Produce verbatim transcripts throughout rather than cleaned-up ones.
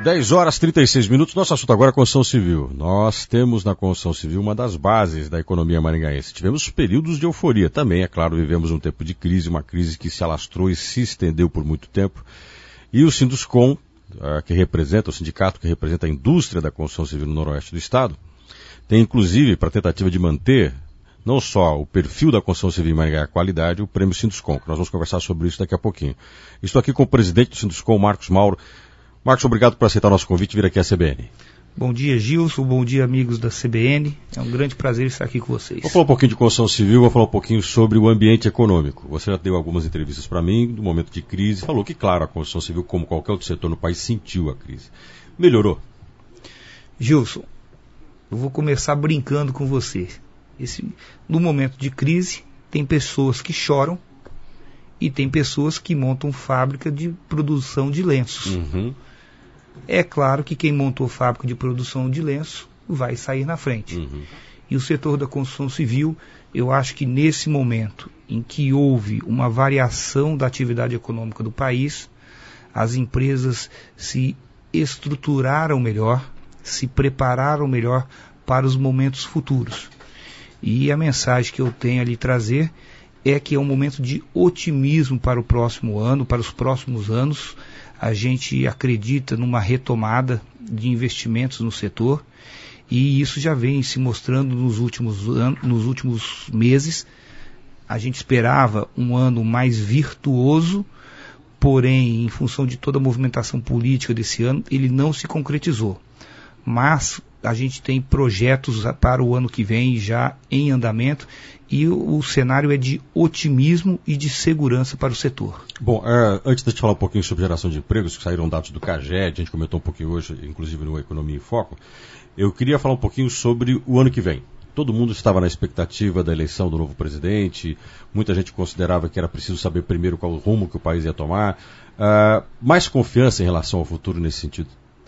dez horas e trinta e seis minutos, nosso assunto agora é a construção civil. Nós temos na construção civil uma das bases da economia maringaense. Tivemos períodos de euforia também, é claro, vivemos um tempo de crise, uma crise que se alastrou e se estendeu por muito tempo. E o Sinduscom, que representa, o sindicato que representa a indústria da construção civil no noroeste do estado, tem inclusive, para tentativa de manter não só o perfil da construção civil em Maringá, a qualidade, o prêmio Sinduscom, que nós vamos conversar sobre isso daqui a pouquinho. Estou aqui com o presidente do Sinduscom, Marcos Mauro. Marcos, obrigado por aceitar o nosso convite e vir aqui à C B N. Bom dia, Gilson. Bom dia, amigos da C B N. É um grande prazer estar aqui com vocês. Vou falar um pouquinho de construção civil, vou falar um pouquinho sobre o ambiente econômico. Você já deu algumas entrevistas para mim, no momento de crise, falou que, claro, a construção civil, como qualquer outro setor no país, sentiu a crise. Melhorou? Gilson, eu vou começar brincando com você. Esse, no momento de crise, tem pessoas que choram e tem pessoas que montam fábrica de produção de lenços. Uhum. É claro que quem montou fábrica de produção de lenço vai sair na frente. Uhum. E o setor da construção civil, eu acho que nesse momento em que houve uma variação da atividade econômica do país, as empresas se estruturaram melhor, se prepararam melhor para os momentos futuros. E a mensagem que eu tenho a lhe trazer é que é um momento de otimismo para o próximo ano, para os próximos anos. A gente acredita numa retomada de investimentos no setor e isso já vem se mostrando nos últimos, an- nos últimos meses. A gente esperava um ano mais virtuoso, porém, em função de toda a movimentação política desse ano, ele não se concretizou. Mas a gente tem projetos para o ano que vem já em andamento e o, o cenário é de otimismo e de segurança para o setor. Bom, é, antes de te falar um pouquinho sobre geração de empregos, que saíram dados do CAGED, a gente comentou um pouquinho hoje, inclusive no Economia em Foco, eu queria falar um pouquinho sobre o ano que vem. Todo mundo estava na expectativa da eleição do novo presidente, muita gente considerava que era preciso saber primeiro qual o rumo que o país ia tomar. Uh, mais confiança em relação ao futuro nesse sentido?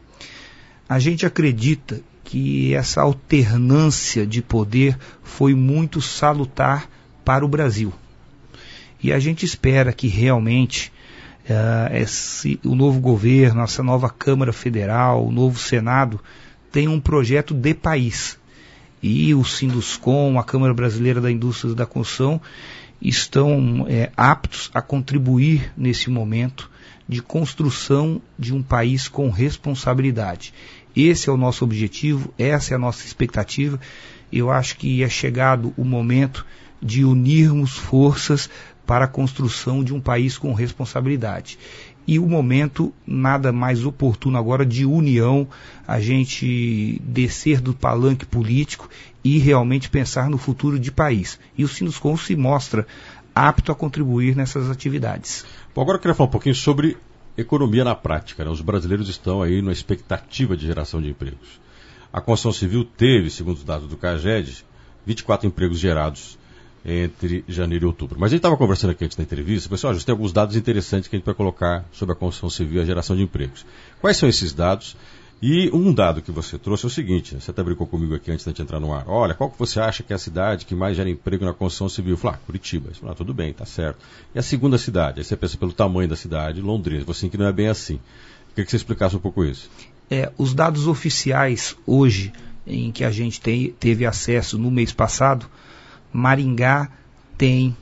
A gente acredita que essa alternância de poder foi muito salutar para o Brasil. E a gente espera que realmente uh, esse, o novo governo, essa nova Câmara Federal, o novo Senado, tenham um projeto de país. E o Sinduscom, a Câmara Brasileira da Indústria da Construção, estão é, aptos a contribuir nesse momento de construção de um país com responsabilidade. Esse é o nosso objetivo, essa é a nossa expectativa. Eu acho que é chegado o momento de unirmos forças para a construção de um país com responsabilidade. E o momento nada mais oportuno agora de união, a gente descer do palanque político e realmente pensar no futuro de país. E o Sinduscom se mostra apto a contribuir nessas atividades. Bom, agora eu queria falar um pouquinho sobre economia na prática, né? Os brasileiros estão aí na expectativa de geração de empregos. A construção civil teve, segundo os dados do CAGED, vinte e quatro empregos gerados entre janeiro e outubro. Mas a gente estava conversando aqui antes da entrevista, pessoal, já tem alguns dados interessantes que a gente vai colocar sobre a construção civil e a geração de empregos. Quais são esses dados? E um dado que você trouxe é o seguinte, você até brincou comigo aqui antes de a gente entrar no ar. Olha, qual que você acha que é a cidade que mais gera emprego na construção civil? Eu falei, ah, Curitiba. Você falou, ah, tudo bem, tá certo. E a segunda cidade? Aí você pensa pelo tamanho da cidade, Londrina. Você que não é bem assim. Eu queria que você explicasse um pouco isso. É, os dados oficiais hoje, em que a gente tem, teve acesso no mês passado, Maringá tem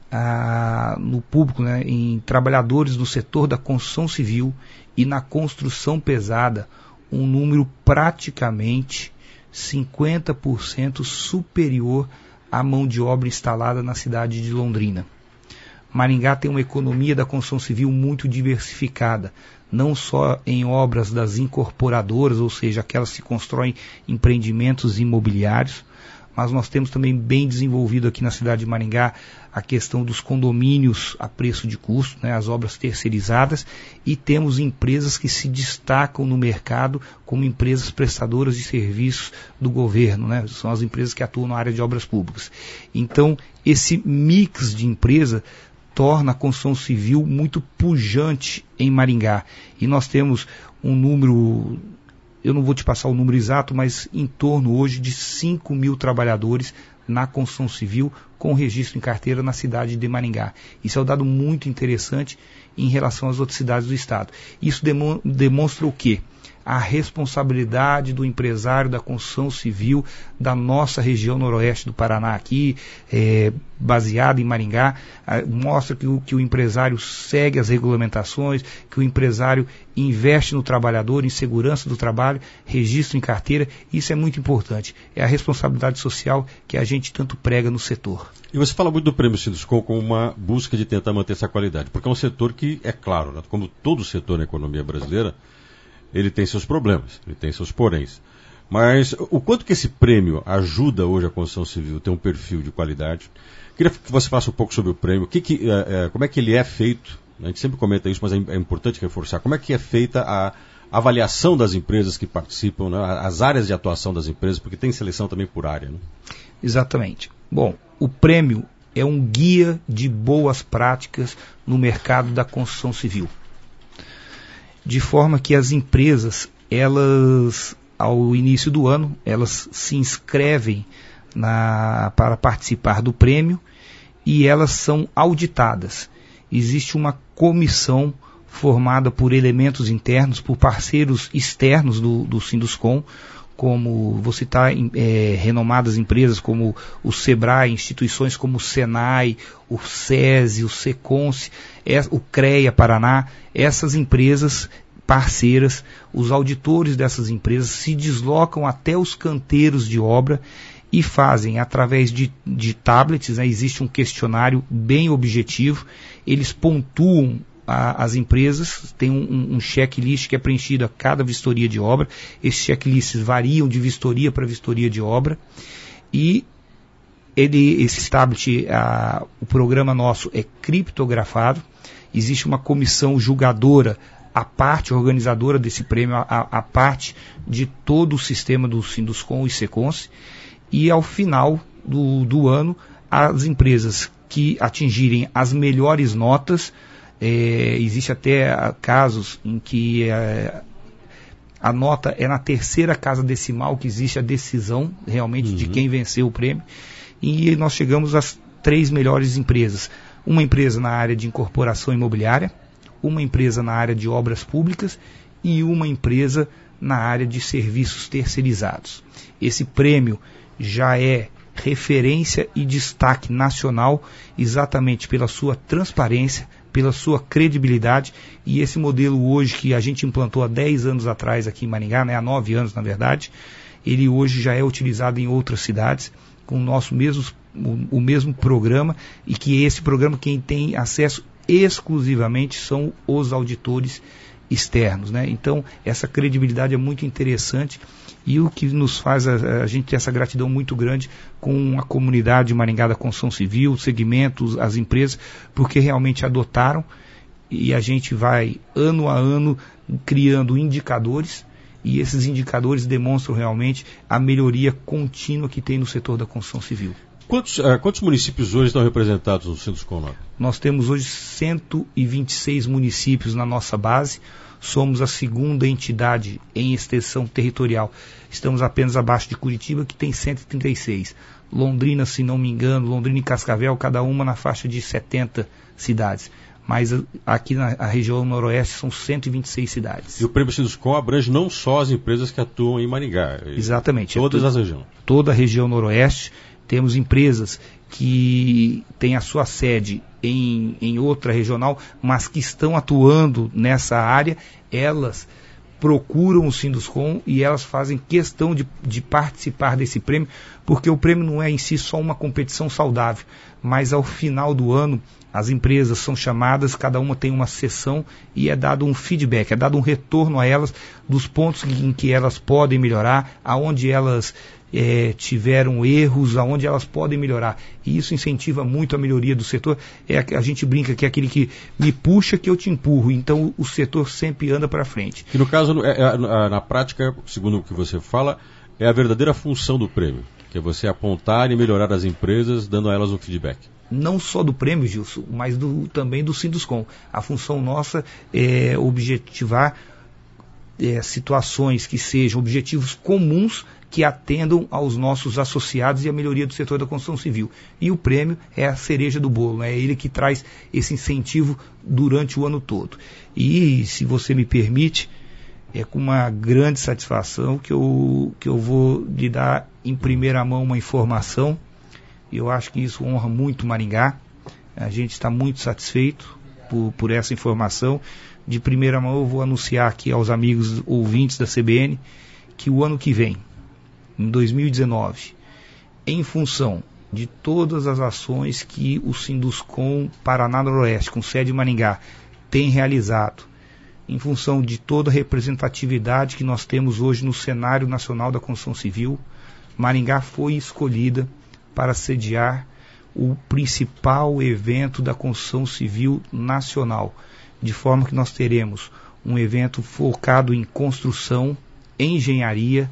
ah, no público, né, em trabalhadores do setor da construção civil e na construção pesada, um número praticamente cinquenta por cento superior à mão de obra instalada na cidade de Londrina. Maringá tem uma economia da construção civil muito diversificada, não só em obras das incorporadoras, ou seja, aquelas que constroem empreendimentos imobiliários, mas nós temos também bem desenvolvido aqui na cidade de Maringá a questão dos condomínios a preço de custo, né, as obras terceirizadas, e temos empresas que se destacam no mercado como empresas prestadoras de serviços do governo, né, são as empresas que atuam na área de obras públicas. Então, esse mix de empresa torna a construção civil muito pujante em Maringá. E nós temos um número, eu não vou te passar o número exato, mas em torno hoje de cinco mil trabalhadores na construção civil com registro em carteira na cidade de Maringá. Isso é um dado muito interessante em relação às outras cidades do estado. Isso demo- demonstra o quê? a responsabilidade do empresário da construção civil da nossa região noroeste do Paraná aqui, é, baseada em Maringá, a, mostra que o, que o empresário segue as regulamentações, que o empresário investe no trabalhador, em segurança do trabalho, registro em carteira. Isso é muito importante. É a responsabilidade social que a gente tanto prega no setor. E você fala muito do Prêmio Sinduscom como uma busca de tentar manter essa qualidade, porque é um setor que, é claro, né, como todo setor na economia brasileira, ele tem seus problemas, ele tem seus poréns. Mas o quanto que esse prêmio ajuda hoje a construção civil a ter um perfil de qualidade? Queria que você falasse um pouco sobre o prêmio, que que, é, é, como é que ele é feito, a gente sempre comenta isso, mas é, é importante reforçar, como é que é feita a avaliação das empresas que participam, né, as áreas de atuação das empresas, porque tem seleção também por área, né? Exatamente. Bom, o prêmio é um guia de boas práticas no mercado da construção civil. De forma que as empresas, elas, ao início do ano, elas se inscrevem na, para participar do prêmio e elas são auditadas. Existe uma comissão formada por elementos internos, por parceiros externos do, do Sinduscom, como vou citar é, renomadas empresas como o Sebrae, instituições como o Senai, o SESI, o Seconce, é, o CREA Paraná. Essas empresas parceiras, os auditores dessas empresas se deslocam até os canteiros de obra e fazem, através de, de tablets, né, existe um questionário bem objetivo, eles pontuam a, as empresas, tem um, um checklist que é preenchido a cada vistoria de obra. Esses checklists variam de vistoria para vistoria de obra, e ele, esse tablet, a, o programa nosso é criptografado, existe uma comissão julgadora, a parte organizadora desse prêmio, a, a parte de todo o sistema do Sinduscom e Seconce, e ao final do, do ano, as empresas que atingirem as melhores notas, é, existe até casos em que é, a nota é na terceira casa decimal que existe a decisão realmente uhum. de quem venceu o prêmio, e nós chegamos às três melhores empresas. Uma empresa na área de incorporação imobiliária, uma empresa na área de obras públicas e uma empresa na área de serviços terceirizados. Esse prêmio já é referência e destaque nacional exatamente pela sua transparência, pela sua credibilidade, e esse modelo hoje que a gente implantou há dez anos atrás aqui em Maringá, né, há nove anos na verdade, ele hoje já é utilizado em outras cidades com o nosso mesmo, o, o mesmo programa, e que esse programa quem tem acesso exclusivamente são os auditores externos, né? Então essa credibilidade é muito interessante, e o que nos faz a, a gente ter essa gratidão muito grande com a comunidade de Maringá da construção civil, os segmentos, as empresas, porque realmente adotaram, e a gente vai ano a ano criando indicadores, e esses indicadores demonstram realmente a melhoria contínua que tem no setor da construção civil. Quantos, uh, quantos municípios hoje estão representados no Sinduscom? Nós temos hoje cento e vinte e seis municípios na nossa base. Somos a segunda entidade em extensão territorial. Estamos apenas abaixo de Curitiba, que tem cento e trinta e seis. Londrina, se não me engano, Londrina e Cascavel, cada uma na faixa de setenta cidades. Mas aqui na região noroeste são cento e vinte e seis cidades. E o Prêmio Sinduscom abrange não só as empresas que atuam em Maringá. Exatamente. Todas é as regiões. Toda a região noroeste. Temos empresas que têm a sua sede em, em outra regional, mas que estão atuando nessa área. Elas procuram o Sinduscom e elas fazem questão de, de participar desse prêmio, porque o prêmio não é em si só uma competição saudável, mas ao final do ano as empresas são chamadas, cada uma tem uma sessão e é dado um feedback, é dado um retorno a elas dos pontos em que elas podem melhorar, aonde elas é, tiveram erros, aonde elas podem melhorar. E isso incentiva muito a melhoria do setor. É, a gente brinca que é aquele que me puxa que eu te empurro, então o setor sempre anda para frente. Que no caso, é, é, na prática, segundo o que você fala, é a verdadeira função do prêmio, que é você apontar e melhorar as empresas, dando a elas um feedback. Não só do prêmio, Gilson, mas do, também do Sinduscom. A função nossa é objetivar é, situações que sejam objetivos comuns que atendam aos nossos associados e a melhoria do setor da construção civil. E o prêmio é a cereja do bolo, né? É ele que traz esse incentivo durante o ano todo. E, se você me permite, é com uma grande satisfação que eu, que eu vou lhe dar em primeira mão uma informação. Eu acho que isso honra muito Maringá. A gente está muito satisfeito por, por essa informação. De primeira mão eu vou anunciar aqui aos amigos ouvintes da C B N que o ano que vem, em dois mil e dezenove, em função de todas as ações que o Sinduscom Paraná Noroeste, com sede em Maringá, tem realizado, em função de toda a representatividade que nós temos hoje no cenário nacional da construção civil, Maringá foi escolhida para sediar o principal evento da construção civil nacional, de forma que nós teremos um evento focado em construção, engenharia,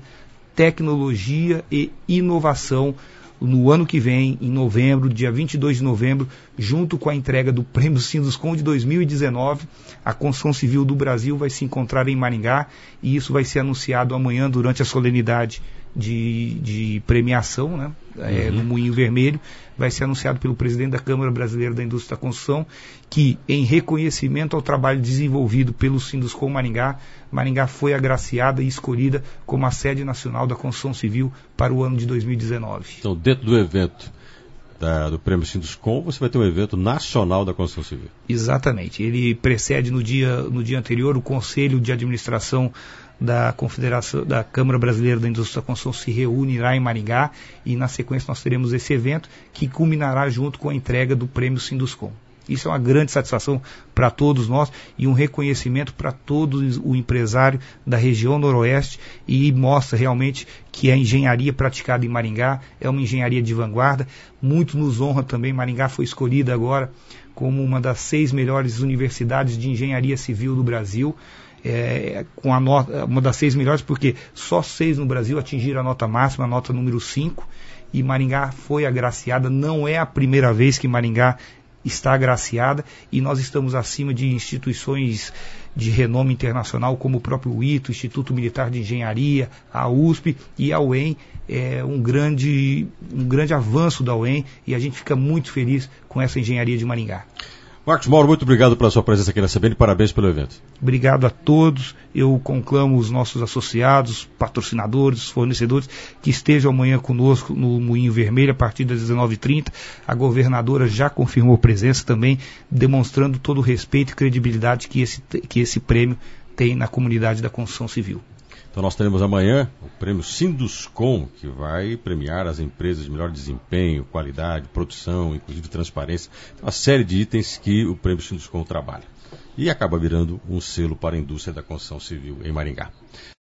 tecnologia e inovação no ano que vem, em novembro, dia vinte e dois de novembro, junto com a entrega do Prêmio Sinduscom de dois mil e dezenove, a construção civil do Brasil vai se encontrar em Maringá e isso vai ser anunciado amanhã durante a solenidade de, de premiação, né? É, uhum. No Moinho Vermelho, vai ser anunciado pelo presidente da Câmara Brasileira da Indústria da Construção que, em reconhecimento ao trabalho desenvolvido pelo Sinduscom Maringá, Maringá foi agraciada e escolhida como a sede nacional da construção civil para o ano de dois mil e dezenove. Então, dentro do evento da, do Prêmio Sinduscom, você vai ter um evento nacional da construção civil. Exatamente. Ele precede no dia, no dia anterior o Conselho de Administração da Confederação, da Câmara Brasileira da Indústria da Construção se reunirá em Maringá e na sequência nós teremos esse evento que culminará junto com a entrega do Prêmio Sinduscom. Isso é uma grande satisfação para todos nós e um reconhecimento para todo o empresário da região noroeste e mostra realmente que a engenharia praticada em Maringá é uma engenharia de vanguarda. Muito nos honra também, Maringá foi escolhida agora como uma das seis melhores universidades de engenharia civil do Brasil. É, com a nota, uma das seis melhores, porque só seis no Brasil atingiram a nota máxima, a nota número cinco, e Maringá foi agraciada. Não é a primeira vez que Maringá está agraciada, e nós estamos acima de instituições de renome internacional, como o próprio I T O, Instituto Militar de Engenharia, a U S P e a U E M. É um grande, um grande avanço da U E M, e a gente fica muito feliz com essa engenharia de Maringá. Marcos Mauro, muito obrigado pela sua presença aqui na C B N e parabéns pelo evento. Obrigado a todos. Eu conclamo os nossos associados, patrocinadores, fornecedores, que estejam amanhã conosco no Moinho Vermelho a partir das dezenove e trinta. A governadora já confirmou presença também, demonstrando todo o respeito e credibilidade que esse, que esse prêmio tem na comunidade da construção civil. Então nós teremos amanhã o prêmio Sinduscom, que vai premiar as empresas de melhor desempenho, qualidade, produção, inclusive transparência, uma série de itens que o prêmio Sinduscom trabalha. E acaba virando um selo para a indústria da construção civil em Maringá.